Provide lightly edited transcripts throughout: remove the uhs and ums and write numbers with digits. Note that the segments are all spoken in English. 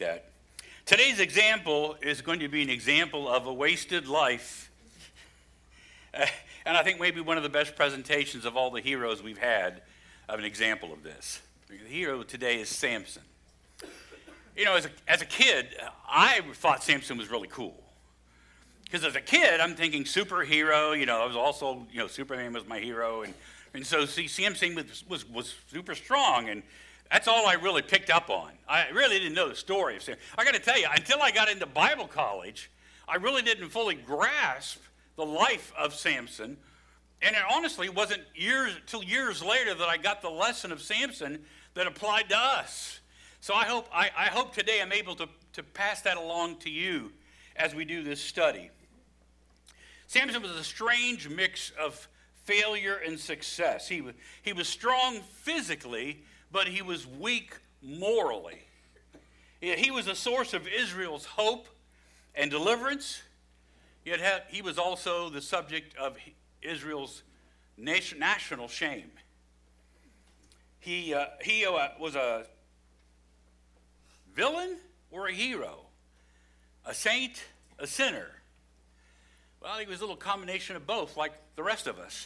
that. Today's example is going to be an example of a wasted life. And I think maybe one of the best presentations of all the heroes we've had of an example of this. The hero today is Samson. You know, as a kid, I thought Samson was really cool. Because as a kid, I'm thinking superhero, I was also, Superman was my hero. And so, Samson was super strong, and that's all I really picked up on. I really didn't know the story of Samson. I got to tell you, until I got into Bible college, I really didn't fully grasp the life of Samson. And it honestly wasn't till years later that I got the lesson of Samson that applied to us. So I hope today I'm able to pass that along to you as we do this study. Samson was a strange mix of failure and success. He was strong physically, but he was weak morally. He was a source of Israel's hope and deliverance, yet he was also the subject of Israel's national shame. He was a villain or a hero, a saint, a sinner. Well, he was a little combination of both, like the rest of us.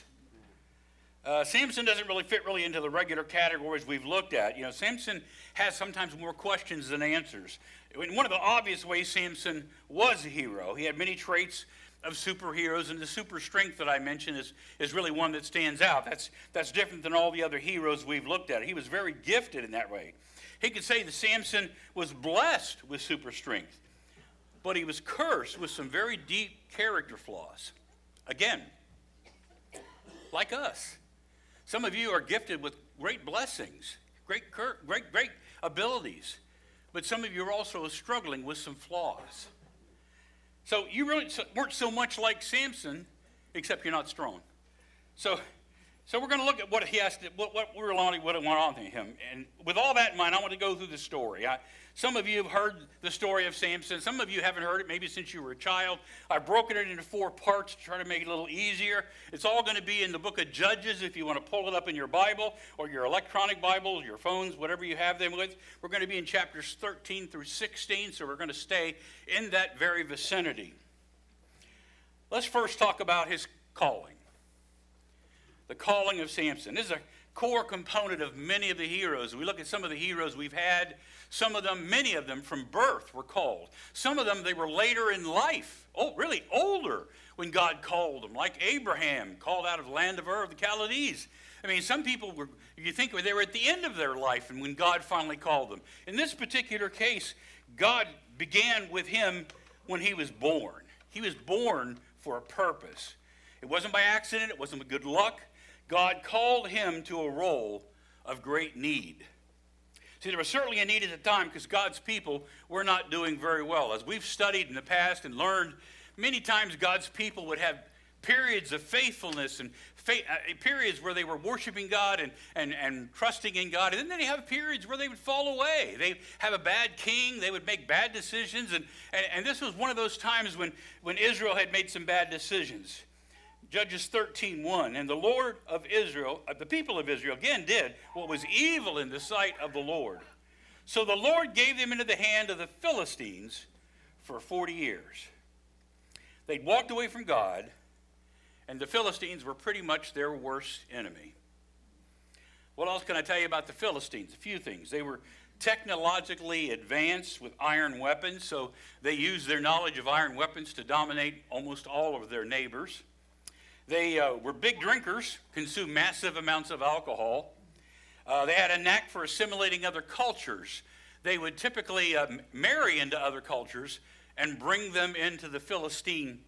Samson doesn't really fit into the regular categories we've looked at. Samson has sometimes more questions than answers. One of the obvious ways Samson was a hero, he had many traits of superheroes, and the super strength that I mentioned is really one that stands out. That's different than all the other heroes we've looked at. He was very gifted in that way. He could say that Samson was blessed with super strength, but he was cursed with some very deep character flaws. Again, like us. Some of you are gifted with great blessings, great abilities, but some of you are also struggling with some flaws. So you really weren't so much like Samson, except you're not strong. So we're going to look at what he has to, what went on to him. And with all that in mind, I want to go through the story. Some of you have heard the story of Samson. Some of you haven't heard it, maybe since you were a child. I've broken it into 4 parts to try to make it a little easier. It's all going to be in the book of Judges if you want to pull it up in your Bible or your electronic Bibles, your phones, whatever you have them with. We're going to be in chapters 13 through 16, so we're going to stay in that very vicinity. Let's first talk about his calling. The calling of Samson. This is a core component of many of the heroes. We look at some of the heroes we've had. Some of them, many of them from birth were called. Some of them, they were later in life, really older when God called them, like Abraham, called out of the land of Ur of the Chaldees. I mean, some people you think they were at the end of their life and when God finally called them. In this particular case, God began with him when he was born. He was born for a purpose. It wasn't by accident. It wasn't with good luck. God called him to a role of great need. See, there was certainly a need at the time because God's people were not doing very well. As we've studied in the past and learned, many times God's people would have periods of faithfulness and periods where they were worshiping God and trusting in God. And then they have periods where they would fall away. They have a bad king. They would make bad decisions. And this was one of those times when Israel had made some bad decisions. Judges 13:1, and the Lord of Israel, the people of Israel, again did what was evil in the sight of the Lord. So the Lord gave them into the hand of the Philistines for 40 years. They'd walked away from God, and the Philistines were pretty much their worst enemy. What else can I tell you about the Philistines? A few things. They were technologically advanced with iron weapons, so they used their knowledge of iron weapons to dominate almost all of their neighbors. They were big drinkers, consumed massive amounts of alcohol. They had a knack for assimilating other cultures. They would typically marry into other cultures and bring them into the Philistine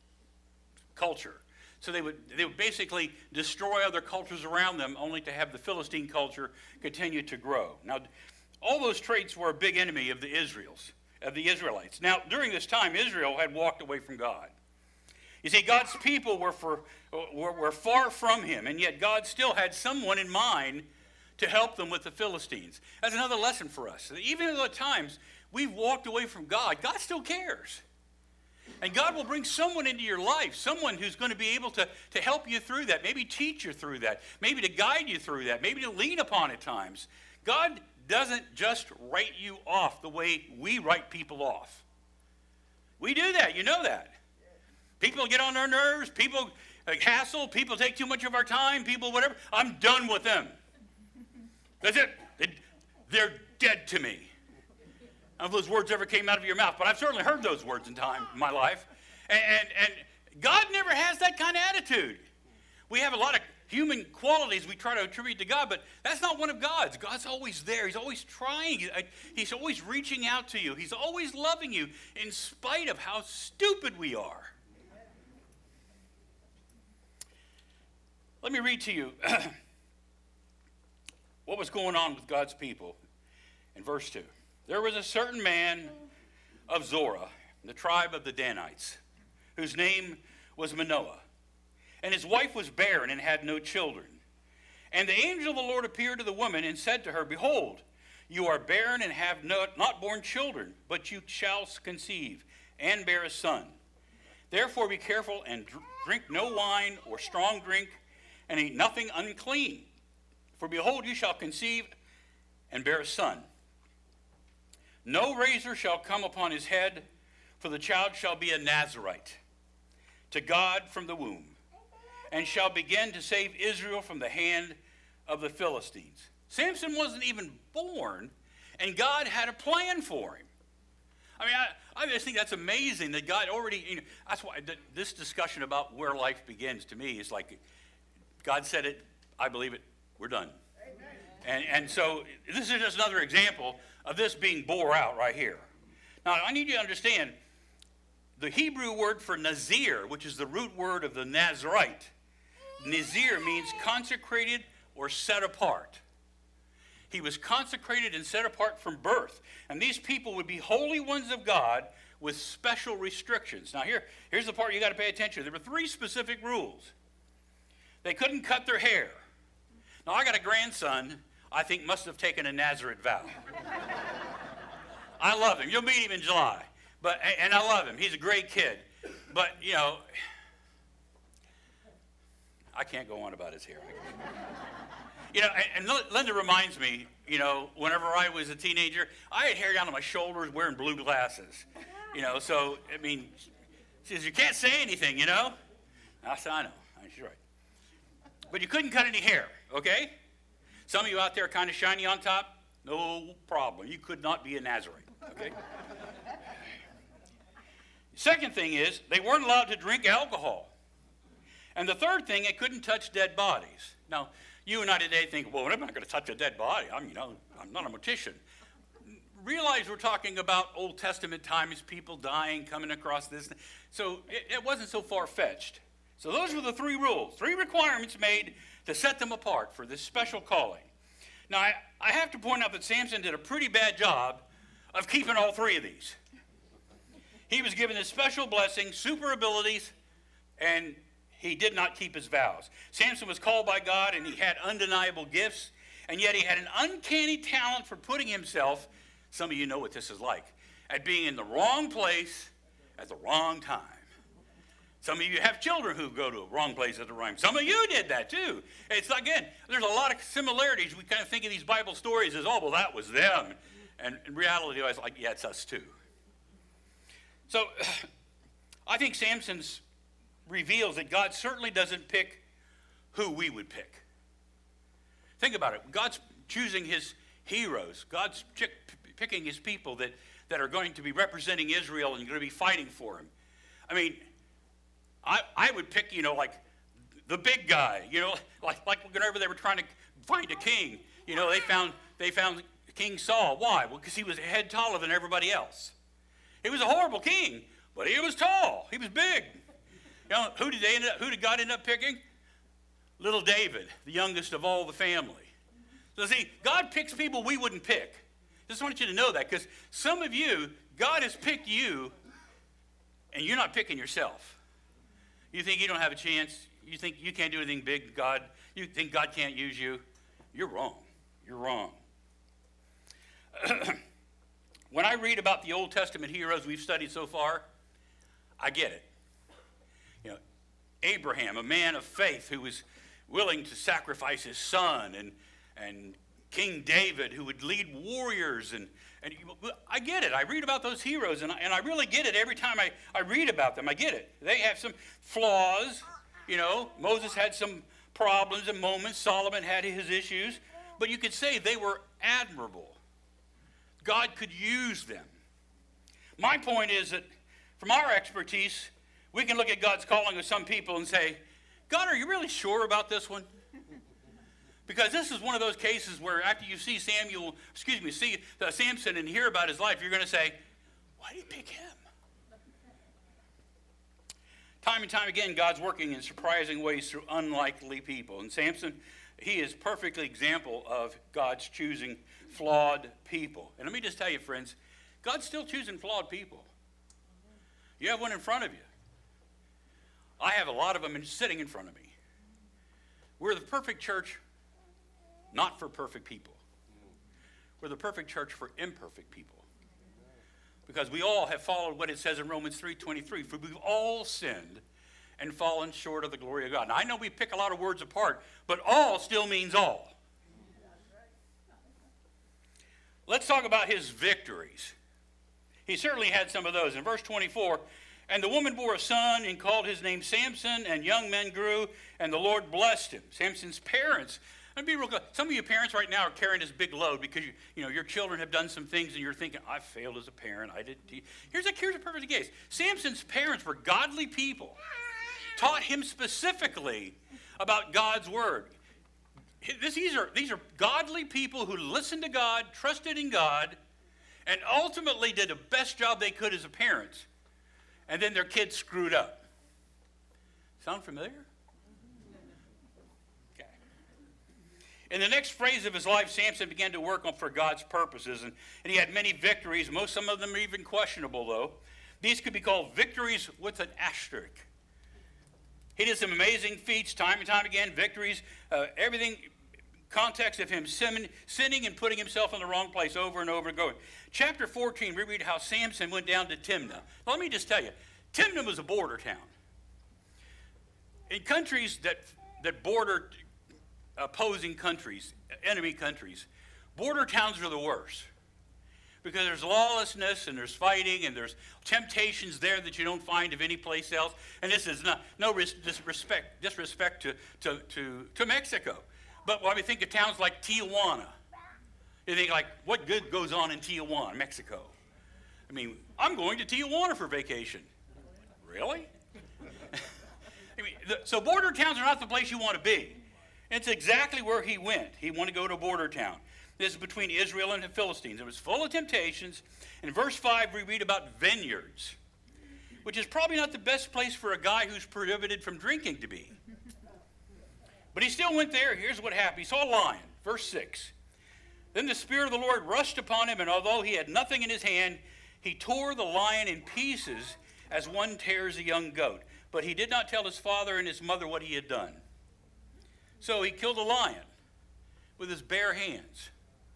culture. So they would basically destroy other cultures around them only to have the Philistine culture continue to grow. Now, all those traits were a big enemy of the Israelites. Now, during this time, Israel had walked away from God. You see, God's people were far from him, and yet God still had someone in mind to help them with the Philistines. That's another lesson for us. Even at times we've walked away from God, God still cares. And God will bring someone into your life, someone who's going to be able to help you through that, maybe teach you through that, maybe to guide you through that, maybe to lean upon at times. God doesn't just write you off the way we write people off. We do that. You know that. People get on their nerves. People hassle. People take too much of our time. People whatever. I'm done with them. That's it. They're dead to me. I don't know if those words ever came out of your mouth, but I've certainly heard those words in my life. And God never has that kind of attitude. We have a lot of human qualities we try to attribute to God, but that's not one of God's. God's always there. He's always trying. He's always reaching out to you. He's always loving you in spite of how stupid we are. Let me read to you what was going on with God's people in verse 2. There was a certain man of Zorah, the tribe of the Danites, whose name was Manoah. And his wife was barren and had no children. And the angel of the Lord appeared to the woman and said to her, Behold, you are barren and have not borne children, but you shall conceive and bear a son. Therefore be careful and drink no wine or strong drink, and eat nothing unclean. For behold, you shall conceive and bear a son. No razor shall come upon his head, for the child shall be a Nazarite to God from the womb, and shall begin to save Israel from the hand of the Philistines. Samson wasn't even born, and God had a plan for him. I mean, I just think that's amazing that God already, that's why this discussion about where life begins to me is like, God said it, I believe it, we're done. And so this is just another example of this being bore out right here. Now, I need you to understand, the Hebrew word for Nazir, which is the root word of the Nazarite, Nazir means consecrated or set apart. He was consecrated and set apart from birth. And these people would be holy ones of God with special restrictions. Now here's the part you got to pay attention to. There were 3 specific rules. They couldn't cut their hair. Now I got a grandson I think must have taken a Nazarite vow. I love him. You'll meet him in July. And I love him. He's a great kid. But, I can't go on about his hair. And Linda reminds me, whenever I was a teenager, I had hair down to my shoulders wearing blue glasses. So, I mean, she says, you can't say anything, I said, I know. She's right. But you couldn't cut any hair, okay? Some of you out there kind of shiny on top, no problem. You could not be a Nazarite, okay? Second thing is, they weren't allowed to drink alcohol. And the third thing, it couldn't touch dead bodies. Now, you and I today think, well, I'm not going to touch a dead body. I'm not a mortician. Realize we're talking about Old Testament times, people dying, coming across this. So it wasn't so far-fetched. So those were the 3 rules, 3 requirements made to set them apart for this special calling. Now, I have to point out that Samson did a pretty bad job of keeping all 3 of these. He was given this special blessing, super abilities, and he did not keep his vows. Samson was called by God, and he had undeniable gifts, and yet he had an uncanny talent for putting himself, some of you know what this is like, at being in the wrong place at the wrong time. Some of you have children who go to the wrong place at the wrong time. Some of you did that too. It's again, there's a lot of similarities. We kind of think of these Bible stories as, oh, well, that was them. And in reality, I was like, yeah, it's us too. So I think Samson's reveals that God certainly doesn't pick who we would pick. Think about it. God's choosing his heroes. God's picking his people that are going to be representing Israel and going to be fighting for him. I mean, I would pick, like the big guy, like whenever they were trying to find a king, they found King Saul. Why? Well, because he was a head taller than everybody else. He was a horrible king, but he was tall. He was big. Who did God end up picking? Little David, the youngest of all the family. So see, God picks people we wouldn't pick. Just want you to know that, because some of you, God has picked you, and you're not picking yourself. You think you don't have a chance. You think you can't do anything big, God. You think God can't use you. You're wrong. You're wrong. When I read about the Old Testament heroes we've studied so far, I get it. Abraham, a man of faith who was willing to sacrifice his son and King David, who would lead warriors. And I get it. I read about those heroes, and I really get it every time I read about them. I get it. They have some flaws. Moses had some problems and moments. Solomon had his issues. But you could say they were admirable. God could use them. My point is that from our expertise, we can look at God's calling of some people and say, God, are you really sure about this one? Because this is one of those cases where after you see Samson and hear about his life, you're going to say, why did he pick him? Time and time again, God's working in surprising ways through unlikely people. And Samson, he is a perfect example of God's choosing flawed people. And let me just tell you, friends, God's still choosing flawed people. You have one in front of you. I have a lot of them sitting in front of me. We're the perfect church, not for perfect people. We're the perfect church for imperfect people. Because we all have followed what it says in Romans 3:23, for we've all sinned and fallen short of the glory of God. Now, I know we pick a lot of words apart, but all still means all. Let's talk about his victories. He certainly had some of those. In verse 24, and the woman bore a son and called his name Samson, and young men grew, and the Lord blessed him. Samson's parents. Let me be real clear. Some of you parents right now are carrying this big load because your children have done some things and you're thinking, I failed as a parent. I didn't. Here's a perfect case. Samson's parents were godly people, taught him specifically about God's word. These are godly people who listened to God, trusted in God, and ultimately did the best job they could as a parent. And then their kids screwed up. Sound familiar? Okay. In the next phase of his life, Samson began to work for God's purposes, and he had many victories. Some of them are even questionable, though. These could be called victories with an asterisk. He did some amazing feats time and time again, victories, everything, context of him sinning and putting himself in the wrong place over and over again. Chapter 14, we read how Samson went down to Timnah. Let me just tell you, Timnah was a border town. In countries that border opposing countries, enemy countries, border towns are the worst. Because there's lawlessness and there's fighting and there's temptations there that you don't find of any place else. And this is no disrespect to Mexico. But when we think of towns like Tijuana, you think like, what good goes on in Tijuana, Mexico? I mean, I'm going to Tijuana for vacation. Really? So border towns are not the place you want to be. It's exactly where he went. He wanted to go to a border town. This is between Israel and the Philistines. It was full of temptations. In verse 5, we read about vineyards, which is probably not the best place for a guy who's prohibited from drinking to be. But he still went there. Here's what happened. He saw a lion. Verse 6. Then the Spirit of the Lord rushed upon him, and although he had nothing in his hand, he tore the lion in pieces as one tears a young goat. But he did not tell his father and his mother what he had done. So he killed a lion with his bare hands.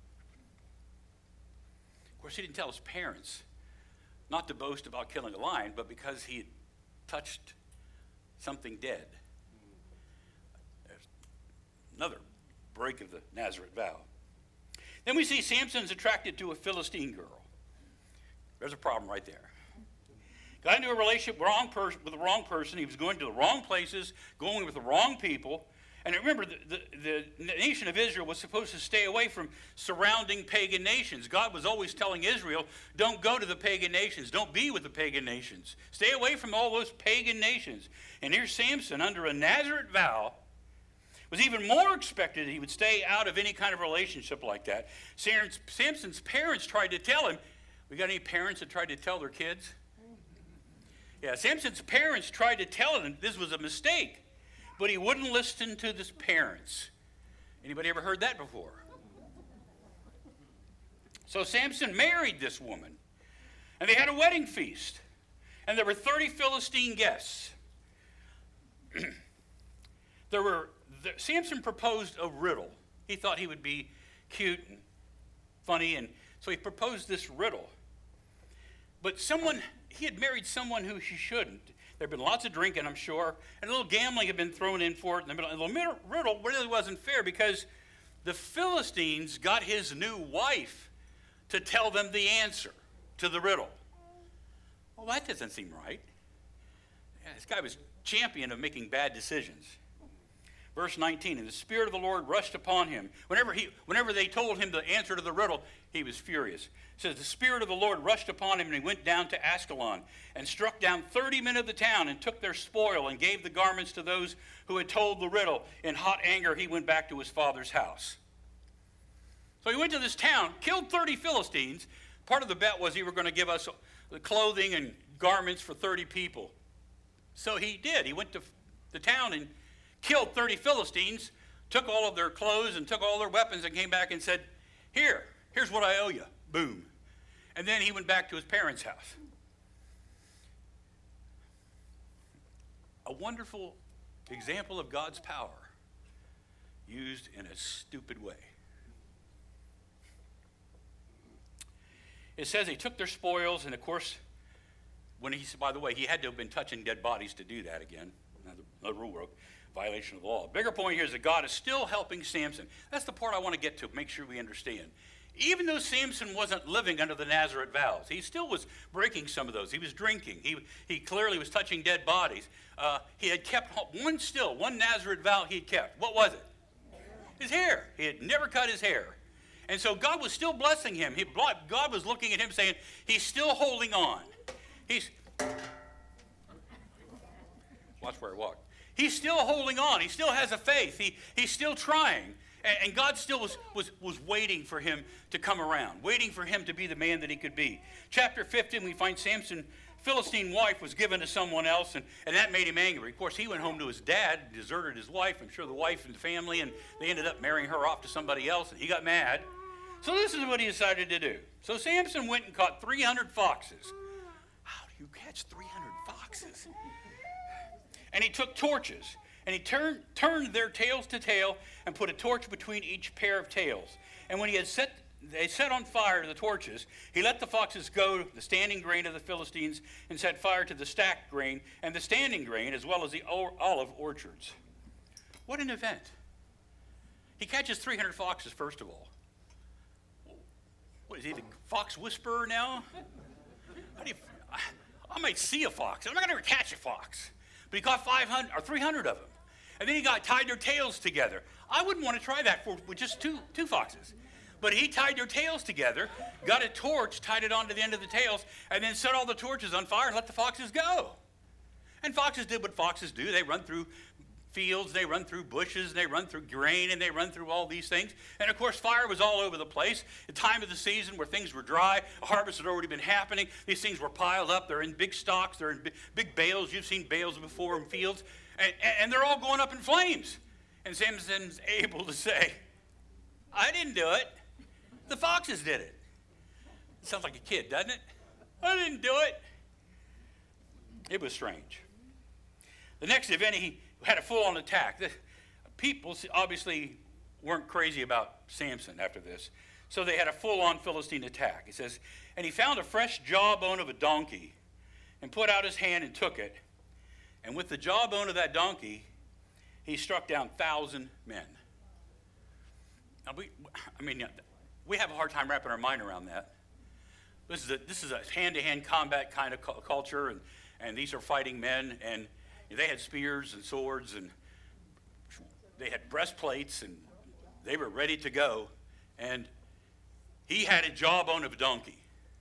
Of course, he didn't tell his parents not to boast about killing a lion, but because he had touched something dead. There's another break of the Nazareth vow. Then we see Samson's attracted to a Philistine girl. There's a problem right there. Got into a relationship with the wrong person. He was going to the wrong places, going with the wrong people. And remember, the nation of Israel was supposed to stay away from surrounding pagan nations. God was always telling Israel, don't go to the pagan nations. Don't be with the pagan nations. Stay away from all those pagan nations. And here's Samson, under a Nazareth vow, was even more expected he would stay out of any kind of relationship like that. Samson's parents tried to tell him. We got any parents that tried to tell their kids? Yeah, Samson's parents tried to tell him this was a mistake. But he wouldn't listen to his parents. Anybody ever heard that before? So Samson married this woman. And they had a wedding feast. And there were 30 Philistine guests. Samson proposed a riddle. He thought he would be cute and funny. And so he proposed this riddle. But he had married someone who he shouldn't. There had been lots of drinking, I'm sure, and a little gambling had been thrown in for it. And the riddle really wasn't fair because the Philistines got his new wife to tell them the answer to the riddle. Well, that doesn't seem right. Yeah, this guy was champion of making bad decisions. Verse 19, and the Spirit of the Lord rushed upon him. Whenever they told him the answer to the riddle, he was furious. It says, the Spirit of the Lord rushed upon him, and he went down to Askelon, and struck down 30 men of the town, and took their spoil, and gave the garments to those who had told the riddle. In hot anger, he went back to his father's house. So he went to this town, killed 30 Philistines. Part of the bet was he were going to give us the clothing and garments for 30 people. So he did. He went to the town and killed 30 Philistines, took all of their clothes and took all their weapons and came back and said, here's what I owe you. Boom. And then he went back to his parents' house. A wonderful example of God's power used in a stupid way. It says he took their spoils, and of course, by the way, he had to have been touching dead bodies to do that again. Another rule book. Violation of the law. Bigger point here is that God is still helping Samson. That's the part I want to get to, make sure we understand. Even though Samson wasn't living under the Nazarite vows, he still was breaking some of those. He was drinking. He clearly was touching dead bodies. He had kept one Nazarite vow he had kept. What was it? His hair. He had never cut his hair. And so God was still blessing him. God was looking at him saying, he's still holding on. Watch where I walk. He's still holding on. He still has a faith. He's still trying. And God still was waiting for him to come around, waiting for him to be the man that he could be. Chapter 15, we find Samson, Philistine wife, was given to someone else, and that made him angry. Of course, he went home to his dad, deserted his wife, I'm sure the wife and the family, and they ended up marrying her off to somebody else, and he got mad. So this is what he decided to do. So Samson went and caught 300 foxes. How do you catch 300 foxes? And he took torches, and he turned their tails to tail and put a torch between each pair of tails. And when they set on fire the torches, he let the foxes go the standing grain of the Philistines and set fire to the stacked grain and the standing grain as well as the olive orchards. What an event. He catches 300 foxes, first of all. What is he, the fox whisperer now? I might see a fox. I'm not going to ever catch a fox. But he caught 500 or 300 of them. And then he tied their tails together. I wouldn't want to try that with just two foxes. But he tied their tails together, got a torch, tied it onto the end of the tails, and then set all the torches on fire and let the foxes go. And foxes did what foxes do. They run through fields, they run through bushes, they run through grain, and they run through all these things. And of course, fire was all over the place. The time of the season where things were dry, a harvest had already been happening. These things were piled up. They're in big stocks. They're in big bales. You've seen bales before in fields. And they're all going up in flames. And Samson's able to say, I didn't do it. The foxes did it. It sounds like a kid, doesn't it? I didn't do it. It was strange. The next event, he had a full-on attack. The people obviously weren't crazy about Samson after this, so they had a full-on Philistine attack. It says, and he found a fresh jawbone of a donkey and put out his hand and took it, and with the jawbone of that donkey, he struck down 1,000 men. Now, we have a hard time wrapping our mind around that. This is a hand-to-hand combat kind of culture, and these are fighting men, and they had spears and swords, and they had breastplates, and they were ready to go. And he had a jawbone of a donkey.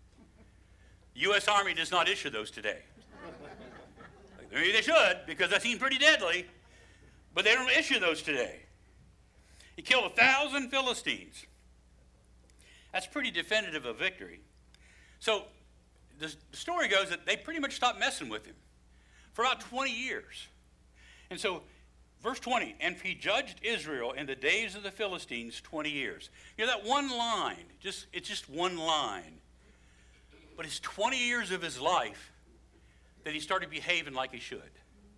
The U.S. Army does not issue those today. Maybe they should, because that seems pretty deadly, but they don't issue those today. He killed 1,000 Philistines. That's pretty definitive of victory. So the story goes that they pretty much stopped messing with him for about 20 years. And so, verse 20, and he judged Israel in the days of the Philistines 20 years. You know, that one line, it's just one line. But it's 20 years of his life that he started behaving like he should.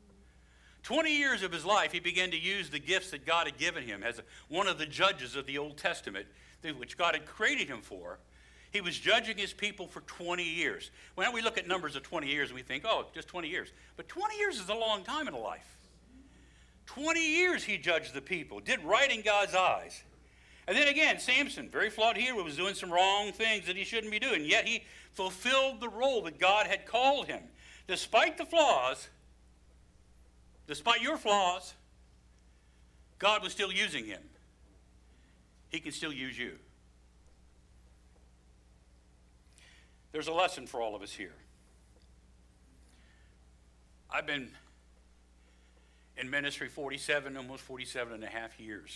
20 years of his life, he began to use the gifts that God had given him as one of the judges of the Old Testament, which God had created him for. He was judging his people for 20 years. When we look at numbers of 20 years and we think, oh, just 20 years. But 20 years is a long time in a life. 20 years he judged the people, did right in God's eyes. And then again, Samson, very flawed hero, was doing some wrong things that he shouldn't be doing. Yet he fulfilled the role that God had called him. Despite the flaws, despite your flaws, God was still using him. He can still use you. There's a lesson for all of us here. I've been in ministry almost 47 and a half years.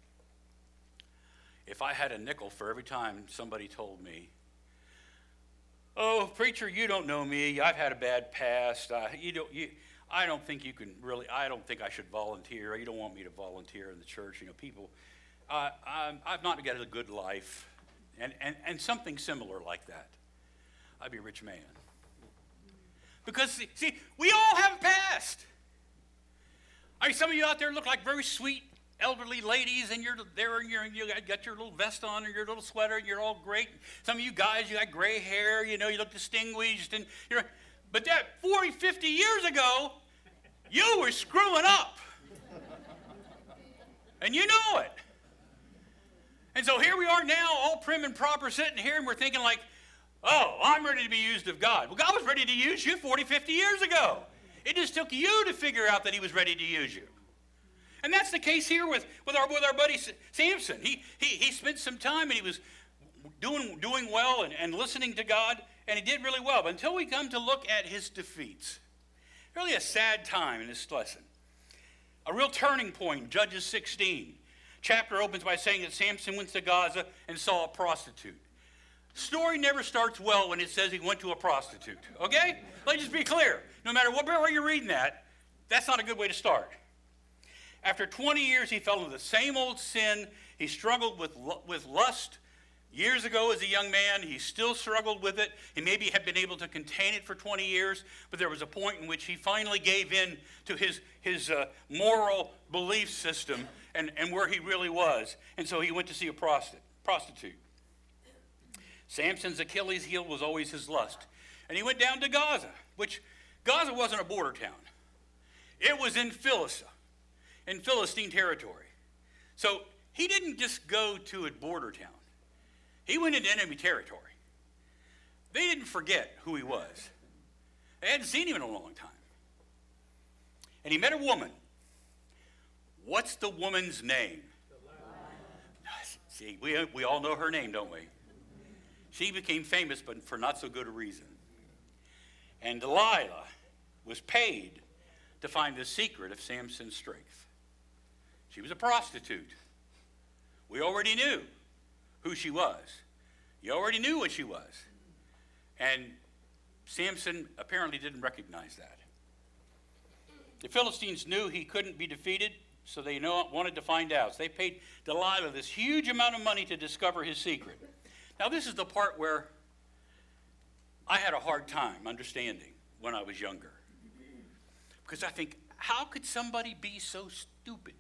If I had a nickel for every time somebody told me, "Oh, preacher, you don't know me. I've had a bad past. I don't think you can really. I don't think I should volunteer. You don't want me to volunteer in the church. People. I've not got a good life, and something similar like that. I'd be a rich man. Because see, we all have a past. I mean, some of you out there look like very sweet elderly ladies, and you got your little vest on and your little sweater, and you're all great. Some of you guys, you got gray hair, you look distinguished, and but that 40, 50 years ago, you were screwing up. And you know it. And so here we are now, all prim and proper, sitting here, and we're thinking like, oh, I'm ready to be used of God. Well, God was ready to use you 40, 50 years ago. It just took you to figure out that he was ready to use you. And that's the case here with our buddy Samson. He spent some time, and he was doing well and listening to God, and he did really well. But until we come to look at his defeats, really a sad time in this lesson. A real turning point, Judges 16. Chapter opens by saying that Samson went to Gaza and saw a prostitute. Story never starts well when it says he went to a prostitute, okay? Let's just be clear. No matter where you're reading that, that's not a good way to start. After 20 years, he fell into the same old sin. He struggled with lust years ago as a young man. He still struggled with it. He maybe had been able to contain it for 20 years, but there was a point in which he finally gave in to his moral belief system and where he really was. And so he went to see a prostitute. Samson's Achilles heel was always his lust. And he went down to Gaza, which Gaza wasn't a border town. It was in Philistia, in Philistine territory. So he didn't just go to a border town. He went into enemy territory. They didn't forget who he was. They hadn't seen him in a long time. And he met a woman. What's the woman's name? See, we all know her name, don't we? She became famous, but for not so good a reason. And Delilah was paid to find the secret of Samson's strength. She was a prostitute. We already knew who she was. You already knew what she was. And Samson apparently didn't recognize that. The Philistines knew he couldn't be defeated, so they wanted to find out. So they paid Delilah this huge amount of money to discover his secret. Now, this is the part where I had a hard time understanding when I was younger. Because I think, how could somebody be so stupid?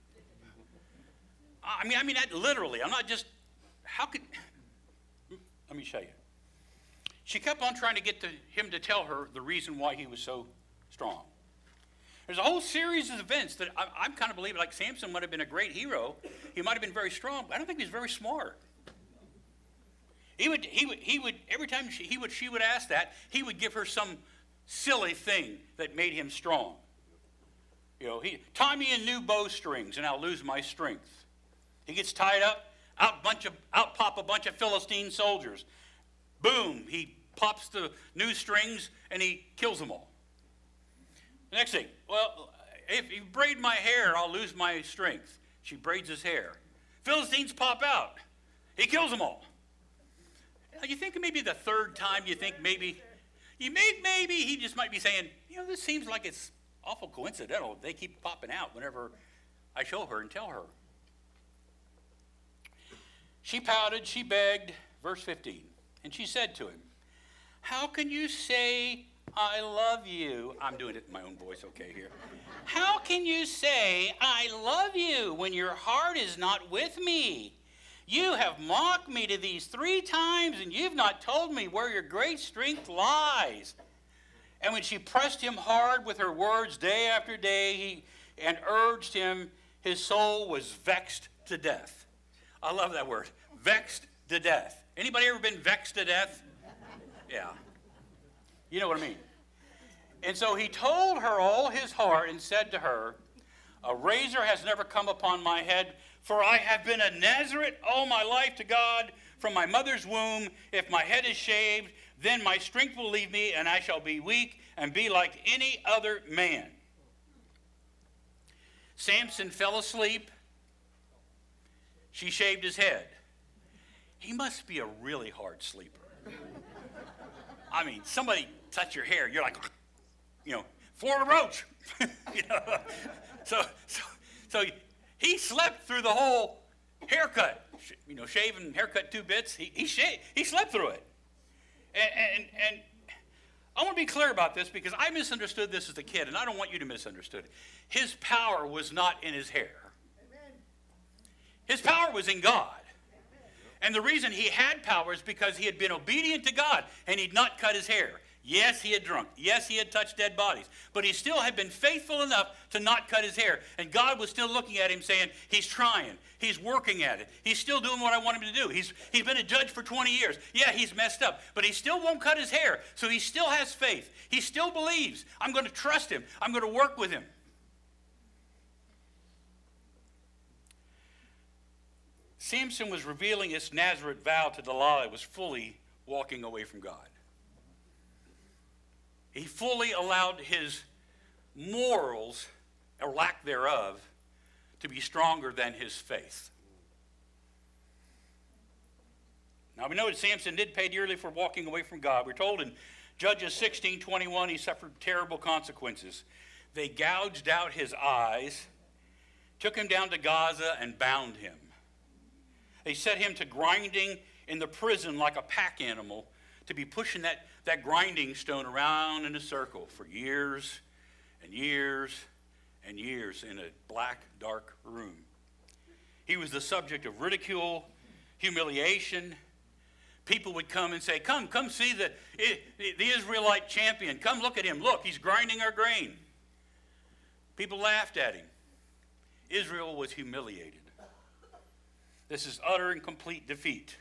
I mean that literally. I'm not just, how could, let me show you. She kept on trying to get him to tell her the reason why he was so strong. There's a whole series of events that I'm kind of believing, like Samson might have been a great hero. He might have been very strong, but I don't think he was very smart. He would every time she would ask that, he would give her some silly thing that made him strong. Tie me in new bowstrings and I'll lose my strength. He gets tied up, out pop a bunch of Philistine soldiers. Boom, he pops the new strings and he kills them all. The next thing, well, if you braid my hair, I'll lose my strength. She braids his hair. Philistines pop out. He kills them all. You think maybe the third time, maybe he just might be saying, this seems like it's awful coincidental. They keep popping out whenever I show her and tell her. She pouted, she begged, verse 15, and she said to him, how can you say I love you? I'm doing it in my own voice, okay, here. How can you say I love you when your heart is not with me? You have mocked me to these 3 times, and you've not told me where your great strength lies. And when she pressed him hard with her words day after day and urged him, his soul was vexed to death. I love that word. Vexed to death. Anybody ever been vexed to death? Yeah. You know what I mean. And so he told her all his heart and said to her, a razor has never come upon my head, for I have been a Nazarite all my life to God from my mother's womb. If my head is shaved, then my strength will leave me, and I shall be weak and be like any other man. Samson fell asleep. She shaved his head. He must be a really hard sleeper. I mean, somebody touch your hair, you're like, Florida Roach. So he slept through the whole haircut. Shave and haircut 2 bits. He slept through it. And I want to be clear about this because I misunderstood this as a kid, and I don't want you to misunderstand it. His power was not in his hair. His power was in God. And the reason he had power is because he had been obedient to God and he'd not cut his hair. Yes, he had drunk. Yes, he had touched dead bodies. But he still had been faithful enough to not cut his hair. And God was still looking at him saying, he's trying. He's working at it. He's still doing what I want him to do. He's been a judge for 20 years. Yeah, he's messed up. But he still won't cut his hair. So he still has faith. He still believes. I'm going to trust him. I'm going to work with him. Samson was revealing his Nazarite vow to Delilah, was fully walking away from God. He fully allowed his morals, or lack thereof, to be stronger than his faith. Now we know that Samson did pay dearly for walking away from God. We're told in Judges 16:21 he suffered terrible consequences. They gouged out his eyes, took him down to Gaza, and bound him. They set him to grinding in the prison like a pack animal, to be pushing that grinding stone around in a circle for years and years and years in a black, dark room. He was the subject of ridicule, humiliation. People would come and say, come see the Israelite champion. Come look at him. Look, he's grinding our grain. People laughed at him. Israel was humiliated. This is utter and complete defeat.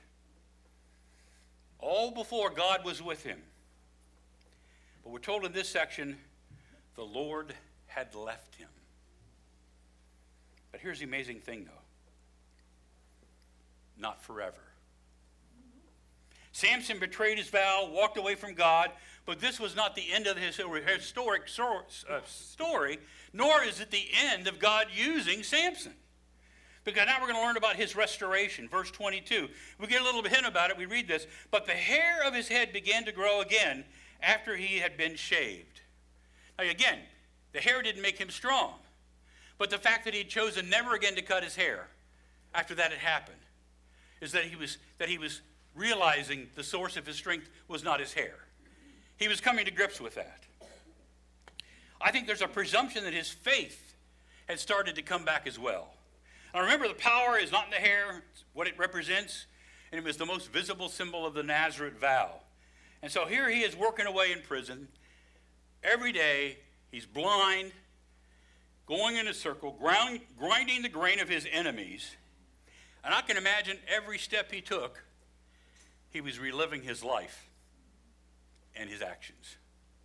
All before God was with him. But we're told in this section, the Lord had left him. But here's the amazing thing, though. Not forever. Samson betrayed his vow, walked away from God, but this was not the end of his historic story, nor is it the end of God using Samson. Because now we're going to learn about his restoration. Verse 22. We get a little hint about it. We read this. But the hair of his head began to grow again after he had been shaved. Now again, the hair didn't make him strong. But the fact that he had chosen never again to cut his hair after that had happened is that he was realizing the source of his strength was not his hair. He was coming to grips with that. I think there's a presumption that his faith had started to come back as well. Now remember, the power is not in the hair, it's what it represents, and it was the most visible symbol of the Nazarite vow. And so here he is working away in prison. Every day, he's blind, going in a circle, grinding the grain of his enemies. And I can imagine every step he took, he was reliving his life and his actions.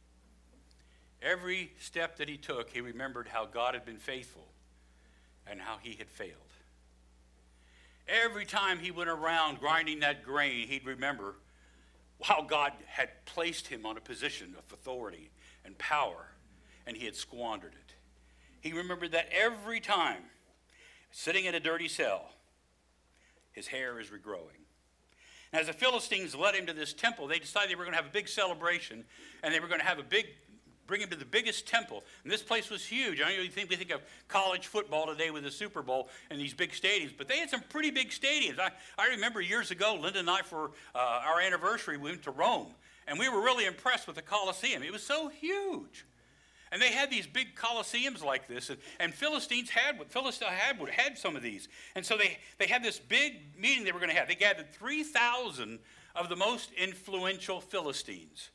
Every step that he took, he remembered how God had been faithful and how he had failed. Every time he went around grinding that grain, he'd remember how God had placed him on a position of authority and power, and he had squandered it. He remembered that every time, sitting in a dirty cell, his hair is regrowing. And as the Philistines led him to this temple, they decided they were going to have a big celebration, and they were going to have bring him to the biggest temple. And this place was huge. I know we think of college football today with the Super Bowl and these big stadiums, but they had some pretty big stadiums. I remember years ago, Linda and I, for our anniversary, we went to Rome, and we were really impressed with the Colosseum. It was so huge. And they had these big Colosseums like this, and Philistine had some of these. And so they had this big meeting they were going to have. They gathered 3,000 of the most influential Philistines.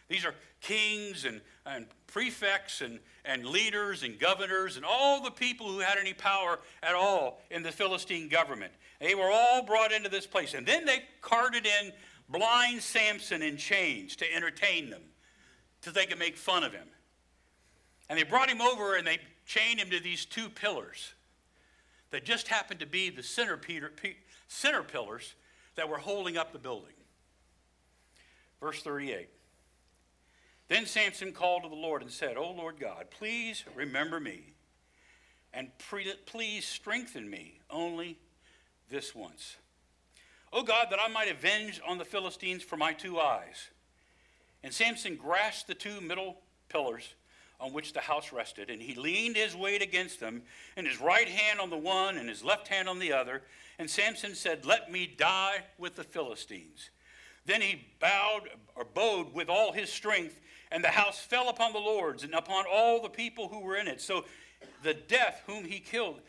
These are kings and prefects and leaders and governors and all the people who had any power at all in the Philistine government. They were all brought into this place. And then they carted in blind Samson in chains to entertain them, so they could make fun of him. And they brought him over and they chained him to these two pillars that just happened to be the center pillars that were holding up the building. Verse 38. Then Samson called to the Lord and said, O Lord God, please remember me, and please strengthen me only this once. O God, that I might avenge on the Philistines for my two eyes. And Samson grasped the two middle pillars on which the house rested, and he leaned his weight against them, and his right hand on the one and his left hand on the other. And Samson said, Let me die with the Philistines. Then he bowed with all his strength, and the house fell upon the lords and upon all the people who were in it. So the dead whom he killed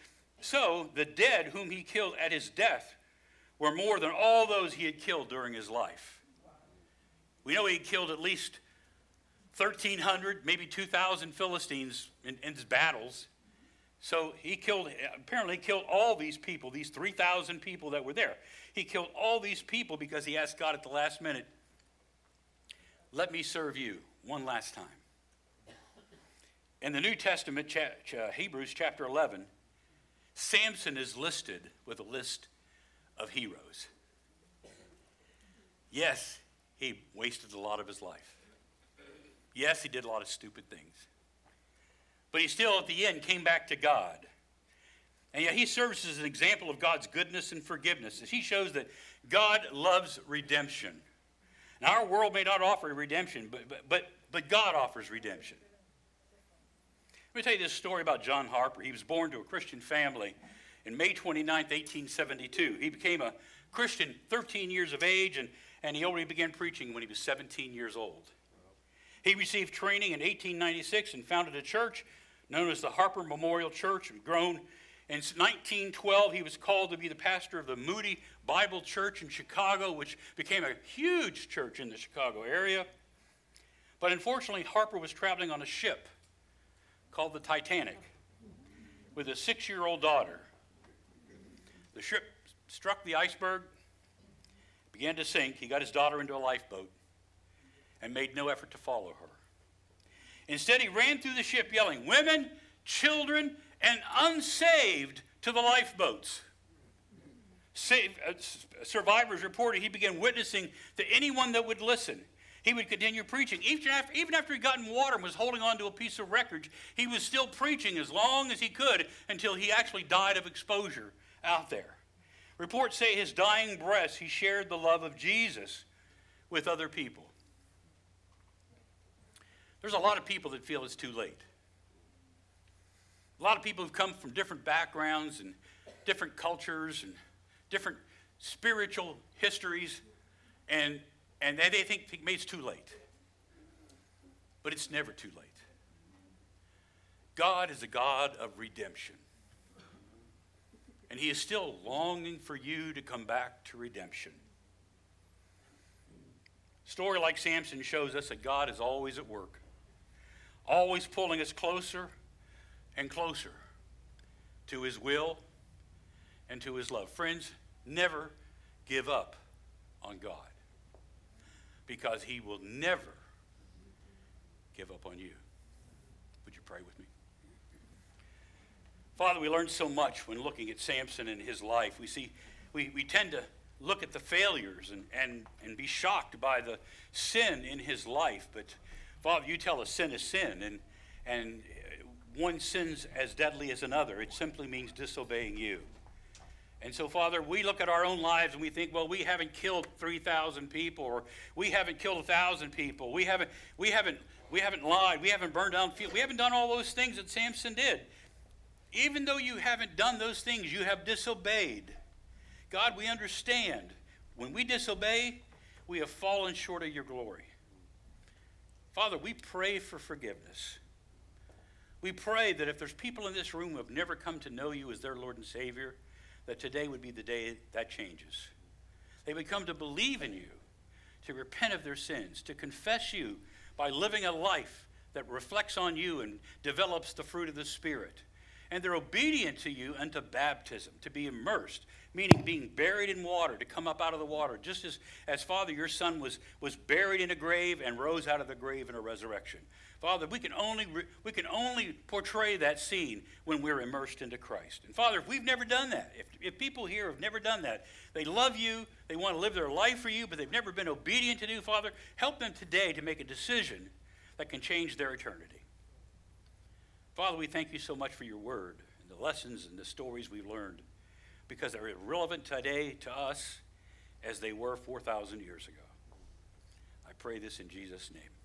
at his death were more than all those he had killed during his life. We know he killed at least 1,300, maybe 2,000 Philistines in his battles. So he apparently killed all these people, these 3,000 people that were there. He killed all these people because he asked God at the last minute, let me serve you one last time. In the New Testament, Hebrews chapter 11, Samson is listed with a list of heroes. Yes, he wasted a lot of his life. Yes, he did a lot of stupid things. But he still, at the end, came back to God. And yet he serves as an example of God's goodness and forgiveness, as he shows that God loves redemption. Now, our world may not offer redemption, but God offers redemption. Let me tell you this story about John Harper. He was born to a Christian family in May 29th, 1872. He became a Christian 13 years of age, and he already began preaching when he was 17 years old. He received training in 1896 and founded a church known as the Harper Memorial Church, and grown. In 1912, he was called to be the pastor of the Moody Bible Church in Chicago, which became a huge church in the Chicago area. But unfortunately, Harper was traveling on a ship called the Titanic with a 6-year-old daughter. The ship struck the iceberg, began to sink. He got his daughter into a lifeboat and made no effort to follow her. Instead, he ran through the ship yelling, "Women, children, and unsaved to the lifeboats." Survivors reported he began witnessing to anyone that would listen. He would continue preaching. Even after he got in water and was holding on to a piece of wreckage, he was still preaching as long as he could until he actually died of exposure out there. Reports say his dying breath, he shared the love of Jesus with other people. There's a lot of people that feel it's too late. A lot of people who've come from different backgrounds and different cultures and different spiritual histories, and they think maybe it's too late. But it's never too late. God is a God of redemption. And he is still longing for you to come back to redemption. A story like Samson shows us that God is always at work, always pulling us closer and closer to his will and to his love. Friends, never give up on God, because he will never give up on you. Would you pray with me? Father, we learned so much when looking at Samson and his life. We tend to look at the failures and be shocked by the sin in his life. But Father, you tell us sin is sin, and one sin's as deadly as another. It simply means disobeying you. And so, Father, we look at our own lives and we think, well, we haven't killed 3,000 people, or we haven't killed 1,000 people. We haven't lied. We haven't burned down fields. We haven't done all those things that Samson did. Even though you haven't done those things, you have disobeyed. God, we understand. When we disobey, we have fallen short of your glory. Father, we pray for forgiveness. We pray that if there's people in this room who have never come to know you as their Lord and Savior, that today would be the day that changes. They would come to believe in you, to repent of their sins, to confess you by living a life that reflects on you and develops the fruit of the Spirit. And they're obedient to you unto baptism, to be immersed, meaning being buried in water, to come up out of the water, just as Father, your Son was buried in a grave and rose out of the grave in a resurrection. Father, we can only portray that scene when we're immersed into Christ. And Father, if we've never done that, if people here have never done that, they love you, they want to live their life for you, but they've never been obedient to you, Father, help them today to make a decision that can change their eternity. Father, we thank you so much for your word and the lessons and the stories we've learned, because they're relevant today to us as they were 4,000 years ago. I pray this in Jesus' name.